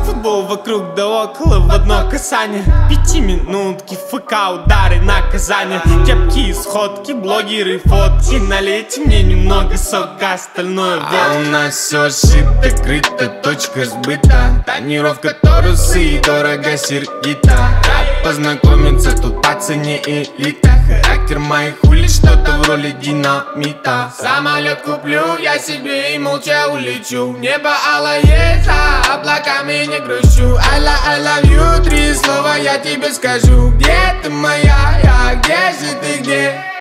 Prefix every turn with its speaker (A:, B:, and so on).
A: Футбол вокруг да около в одно касание. 5-минутки, ФК, удары, наказания. Кепки, сходки, блогеры, фотки. Налейте мне немного сока, остальное вот.
B: А у нас все шито, крыто, точка сбыта. Тонировка торусы и дорого сердито. Рад познакомиться, тут по цене элита. Характер моих улиц что-то в роли динамита. Самолет куплю я себе и молча улечу. Небо алое, за облаками не грущу. I love you, 3 слова я тебе скажу. Где ты моя, где же ты, где?